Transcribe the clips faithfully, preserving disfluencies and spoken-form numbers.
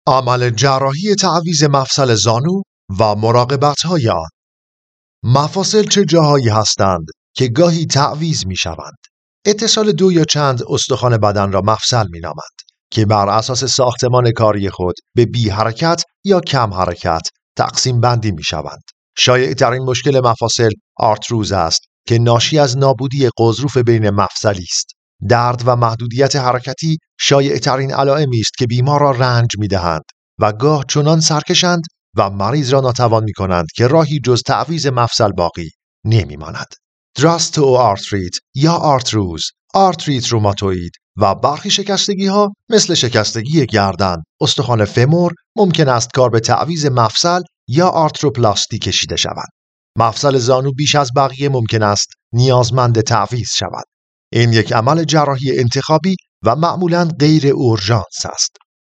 عمل جراحی تعویض مفصل زانو و مراقبت‌های آن. مفاصل چه جاهایی هستند که گاهی تعویض می‌شوند؟ اتصال دو یا چند استخوان بدن را مفصل می‌نامند که بر اساس ساختمان کاری خود به بی حرکت یا کم حرکت تقسیم بندی می‌شوند. شایع‌ترین مشکل مفاصل آرتروز است که ناشی از نابودی غضروف بین مفصلی است. درد و محدودیت حرکتی شایع‌ترین علائمی است که بیمار را رنج می‌دهند و گاه چنان سرکشند و مریض را ناتوان می‌کنند که راهی جز تعویض مفصل باقی نمی‌ماند. دراستئوآرتریت یا آرتروز، آرتریت روماتوئید و برخی شکستگی‌ها مثل شکستگی گردن، استخوان فمور ممکن است کار به تعویض مفصل یا آرتروپلاستی کشیده شود. مفصل زانو بیش از بقیه ممکن است نیازمند تعویض شود. این یک عمل جراحی انتخابی و معمولاً غیر اورژانس است.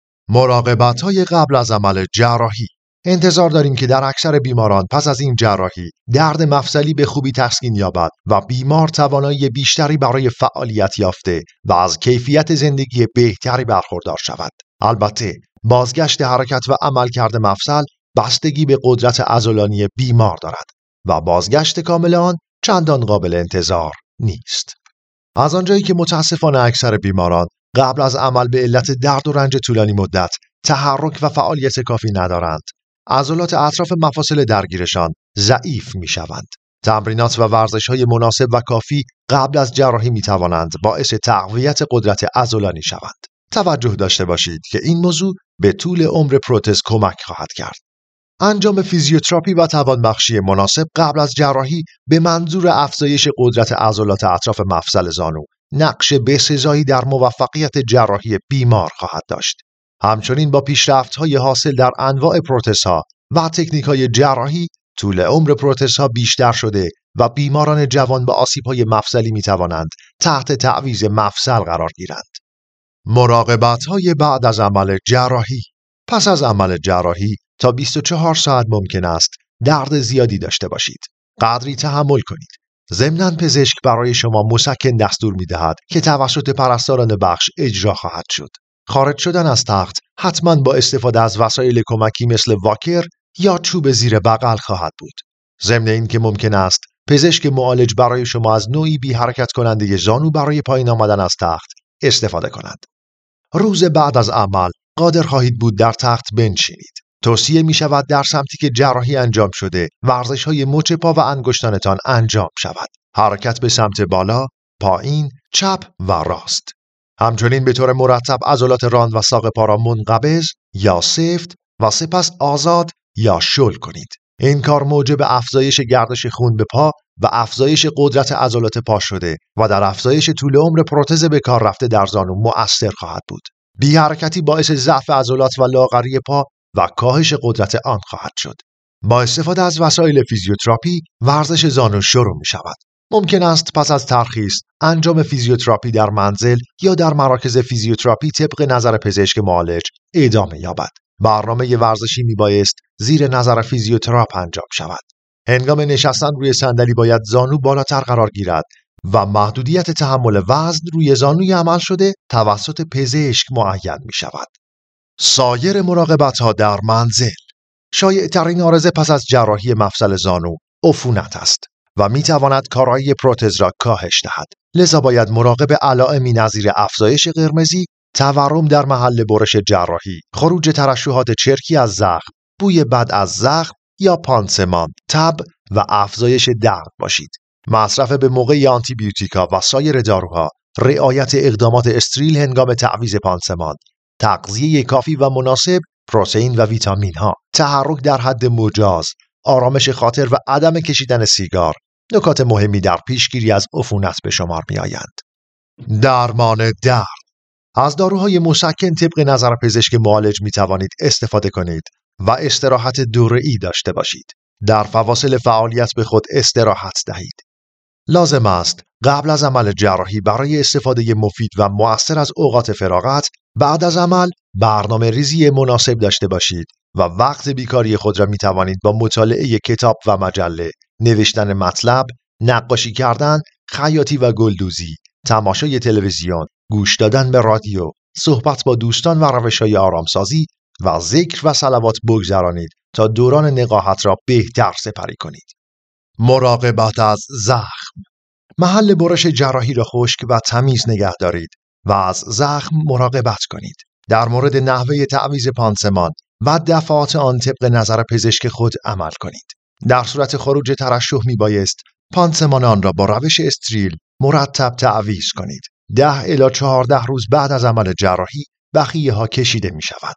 مراقبت‌های قبل از عمل جراحی. انتظار داریم که در اکثر بیماران پس از این جراحی درد مفصلی به خوبی تسکین یابد و بیمار توانایی بیشتری برای فعالیت یافته و از کیفیت زندگی بهتری برخوردار شود. البته بازگشت حرکت و عملکرد مفصل بستگی به قدرت عضلانی بیمار دارد و بازگشت کامل آن چندان قابل انتظار نیست. از آنجایی که متاسفانه اکثر بیماران قبل از عمل به علت درد و رنج طولانی مدت تحرک و فعالیت کافی ندارند، عضلات اطراف مفاصل درگیرشان ضعیف می شوند. تمرینات و ورزش‌های مناسب و کافی قبل از جراحی می توانند باعث تقویت قدرت عضلانی شوند. توجه داشته باشید که این موضوع به طول عمر پروتز کمک خواهد کرد. انجام فیزیوتراپی و توانبخشی مناسب قبل از جراحی به منظور افزایش قدرت عضلات اطراف مفصل زانو نقش بسزایی در موفقیت جراحی بیمار خواهد داشت. همچنین با پیشرفت‌های حاصل در انواع پروتزها و تکنیک‌های جراحی، طول عمر پروتزها بیشتر شده و بیماران جوان با آسیب‌های مفصلی می‌توانند تحت تعویض مفصل قرار گیرند. مراقبت‌های بعد از عمل جراحی. پس از عمل جراحی تا بیست و چهار ساعت ممکن است درد زیادی داشته باشید. قدری تحمل کنید. ضمناً پزشک برای شما مسکن دستور می‌دهد که توسط پرستاران بخش اجرا خواهد شد. خارج شدن از تخت حتماً با استفاده از وسایل کمکی مثل واکر یا چوب زیر بغل خواهد بود. ضمن این که ممکن است پزشک معالج برای شما از نوعی بی حرکت کننده زانو برای پایین آمدن از تخت استفاده کند. روز بعد از عمل قادر خواهید بود در تخت بنشینید. توصیه می شود در سمتی که جراحی انجام شده ورزش‌های مچ پا و انگشتانتان انجام شود. حرکت به سمت بالا، پایین، چپ و راست. همچنین به طور مرتب عضلات ران و ساق پا را منقبض یا سفت و سپس آزاد یا شل کنید. این کار موجب افزایش گردش خون به پا و افزایش قدرت عضلات پا شده و در افزایش طول عمر پروتز به کار رفته در زانو مؤثر خواهد بود. بی حرکتی باعث ضعف عضلات و لاغری پا و کاهش قدرت آن خواهد شد. با استفاده از وسایل فیزیوتراپی ورزش زانو شروع می شود. ممکن است پس از ترخیص انجام فیزیوتراپی در منزل یا در مراکز فیزیوتراپی طبق نظر پزشک معالج ادامه یابد. برنامه ورزشی می بایست زیر نظر فیزیوتراپ انجام شود. هنگام نشستن روی صندلی باید زانو بالاتر قرار گیرد و محدودیت تحمل وزن روی زانوی عمل شده توسط پزشک معین می شود. سایر مراقبت‌ها در منزل. شایع‌ترین عارضه پس از جراحی مفصل زانو عفونت است و می تواند کارایی پروتز را کاهش دهد. لذا باید مراقب علائمی نظیر افزایش قرمزی، تورم در محل برش جراحی، خروج ترشحات چرکی از زخم، بوی بد از زخم یا پانسمان، تب و افزایش درد باشید. مصرف به موقع آنتی بیوتیکا و سایر داروها، رعایت اقدامات استریل هنگام تعویض پانسمان، تغذیه کافی و مناسب، پروتئین و ویتامین ها، تحرک در حد مجاز، آرامش خاطر و عدم کشیدن سیگار نکات مهمی در پیشگیری از عفونت به شمار می آیند. درمان درد. از داروهای مسکن طبق نظر پزشک معالج می توانید استفاده کنید و استراحت دوره‌ای داشته باشید. در فواصل فعالیت به خود استراحت دهید. لازم است قبل از عمل جراحی برای استفاده مفید و مؤثر از اوقات فراغت بعد از عمل برنامه ریزی مناسب داشته باشید و وقت بیکاری خود را می توانید با مطالعه کتاب و مجله، نوشتن مطلب، نقاشی کردن، خیاطی و گلدوزی، تماشای تلویزیون، گوش دادن به رادیو، صحبت با دوستان و روش‌های آرامسازی، و ذکر و صلوات بگذرانید تا دوران نقاهت را بهتر سپری کنید. مراقبت از زخم. محل برش جراحی را خشک و تمیز نگه دارید و از زخم مراقبت کنید. در مورد نحوه تعویض پانسمان و دفعات آن طبق نظر پزشک خود عمل کنید. در صورت خروج ترشح می بایست پانسمان آن را با روش استریل مرتب تعویض کنید. ده الی چهارده روز بعد از عمل جراحی بخیه ها کشیده می شود.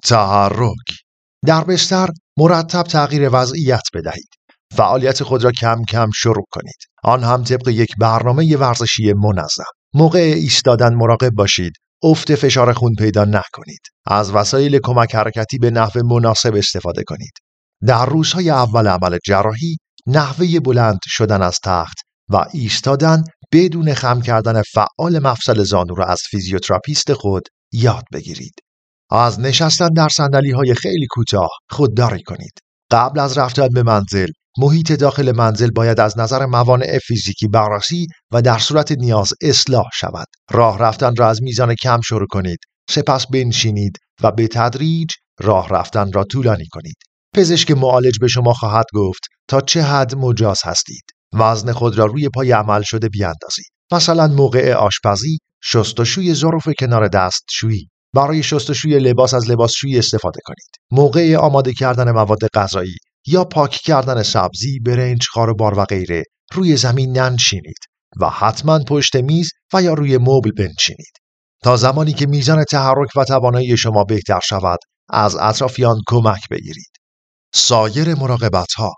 تحرک. در بستر مرتب تغییر وضعیت بدهید. فعالیت خود را کم کم شروع کنید. آن هم طبق یک برنامه ورزشی منظم. موقع ایستادن مراقب باشید افت فشار خون پیدا نکنید. از وسایل کمک حرکتی به نحو مناسب استفاده کنید. در روزهای اول عمل جراحی نحوه بلند شدن از تخت و ایستادن بدون خم کردن فعال مفصل زانو را از فیزیوتراپیست خود یاد بگیرید. از نشستن در صندلی‌های خیلی کوتاه خودداری کنید. قبل از رفتن به منزل محیط داخل منزل باید از نظر موانع فیزیکی بررسی و در صورت نیاز اصلاح شود. راه رفتن را از میزان کم شروع کنید، سپس بنشینید و به تدریج راه رفتن را طولانی کنید. پزشک معالج به شما خواهد گفت تا چه حد مجاز هستید. وزن خود را روی پای عمل شده بیاندازید. مثلا موقع آشپزی شستشوی ظروف کنار دستشویی. برای شستشوی لباس از لباسشویی استفاده کنید. موقع آماده کردن مواد غذایی یا پاک کردن سبزی، برنج، خاروبار و غیره روی زمین ننشینید و حتما پشت میز و یا روی مبل بنشینید. تا زمانی که میزان تحرک و توانایی شما بهتر شود از اطرافیان کمک بگیرید. سایر مراقبت‌ها.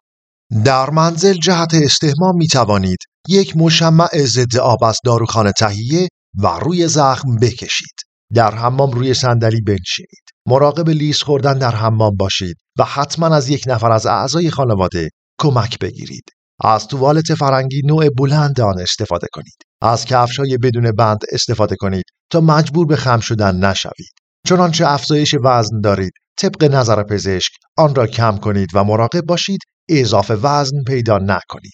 در منزل جهت استحمام می توانید یک مشمع ضد آب از داروخانه تهیه و روی زخم بکشید. در حمام روی صندلی بنشینید. مراقب لیز خوردن در حمام باشید و حتما از یک نفر از اعضای خانواده کمک بگیرید. از توالت فرنگی نوع بلند آن استفاده کنید. از کفش‌های بدون بند استفاده کنید تا مجبور به خم شدن نشوید. چنانچه افزایش وزن دارید، طبق نظر پزشک آن را کم کنید و مراقب باشید اضافه وزن پیدا نکنید.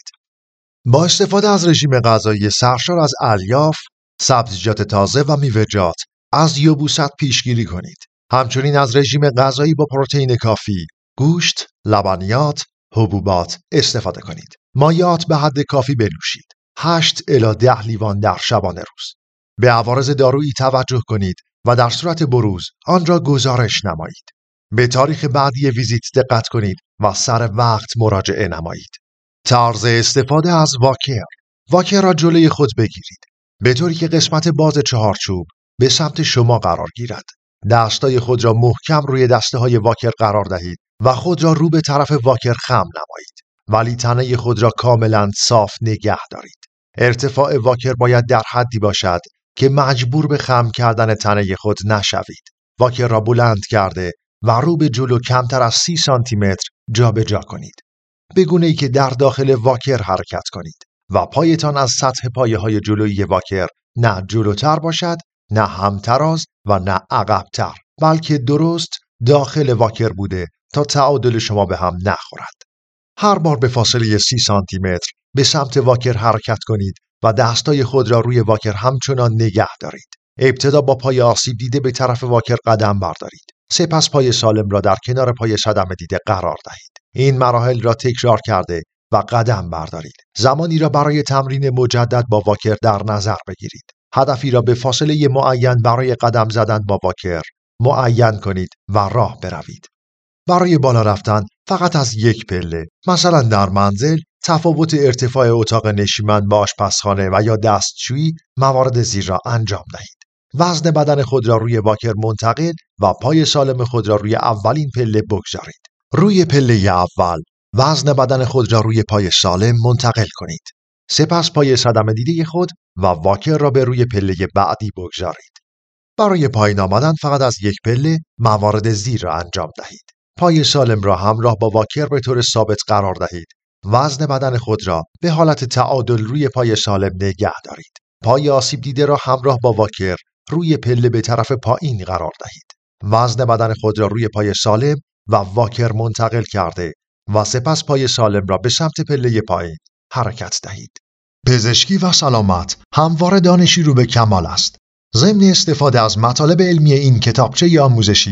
با استفاده از رژیم غذایی سرشار از الیاف، سبزیجات تازه و میوه‌جات از یبوست پیشگیری کنید. همچنین از رژیم غذایی با پروتئین کافی، گوشت، لبنیات، حبوبات استفاده کنید. مایعات به حد کافی بنوشید. هشت الی ده لیوان در شبانه روز. به عوارض دارویی توجه کنید و در صورت بروز آن را گزارش نمایید. به تاریخ بعدی ویزیت دقت کنید و سر وقت مراجعه نمایید. طرز استفاده از واکر. واکر را جلوی خود بگیرید به طوری که قسمت باز چهارچوب به سمت شما قرار گیرد. دستای خود را محکم روی دسته های واکر قرار دهید و خود را رو به طرف واکر خم نمایید، ولی تنه خود را کاملا صاف نگه دارید. ارتفاع واکر باید در حدی باشد که مجبور به خم کردن تنه خود نشوید. واکر را بلند کرده و رو به جلو کمتر از سی سانتی متر جابجا کنید، به گونه‌ای که در داخل واکر حرکت کنید و پایتان از سطح پایه های جلویی واکر نه جلوتر باشد، نه همتراز و نه عقبتر، بلکه درست داخل واکر بوده تا تعادل شما به هم نخورد. هر بار به فاصله سی سانتی متر به سمت واکر حرکت کنید و دستای خود را روی واکر همچنان نگه دارید. ابتدا با پای آسیب دیده به طرف واکر قدم بردارید. سپس پای سالم را در کنار پای صدمه دیده قرار دهید. این مراحل را تکرار کرده و قدم بردارید. زمانی را برای تمرین مجدد با واکر در نظر بگیرید. هدفی را به فاصله معین برای قدم زدن با واکر معین کنید و راه بروید. برای بالا رفتن فقط از یک پله، مثلا در منزل، تفاوت ارتفاع اتاق نشیمن با آشپزخانه و یا دستشویی موارد زیر را انجام دهید. وزن بدن خود را روی واکر منتقل و پای سالم خود را روی اولین پله بگذارید. روی پله اول وزن بدن خود را روی پای سالم منتقل کنید. سپس پای صدمه دیده خود و واکر را به روی پله بعدی بگذارید. برای پایین آمدن فقط از یک پله موارد زیر را انجام دهید. پای سالم را همراه با واکر به طور ثابت قرار دهید. وزن بدن خود را به حالت تعادل روی پای سالم نگه دارید. پای آسیب دیده را همراه با واکر روی پله به طرف پایین قرار دهید. وزن بدن خود را روی پای سالم و واکر منتقل کرده و سپس پای سالم را به سمت پله پایین حرکت دهید. پزشکی و سلامت همواره دانشی رو به کمال است. ضمن استفاده از مطالب علمی این کتابچه آموزشی،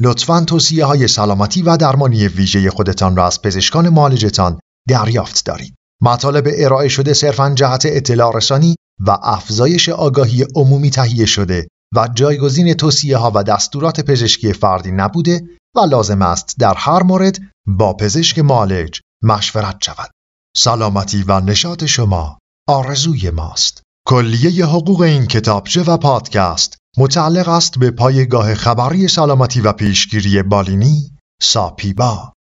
لطفاً توصیه های سلامتی و درمانی ویژه خودتان را از پزشکان معالجتان دریافت دارید. مطالب ارائه شده صرفاً جهت اطلاع رسانی و افزایش آگاهی عمومی تهیه شده و جایگزین توصیه ها و دستورات پزشکی فردی نبوده و لازم است در هر مورد با پزشک معالج مشورت شود. سلامتی و نشاط شما آرزوی ماست. کلیه حقوق این کتابچه و پادکست متعلق است به پایگاه خبری سلامتی و پیشگیری بالینی ساپیبا.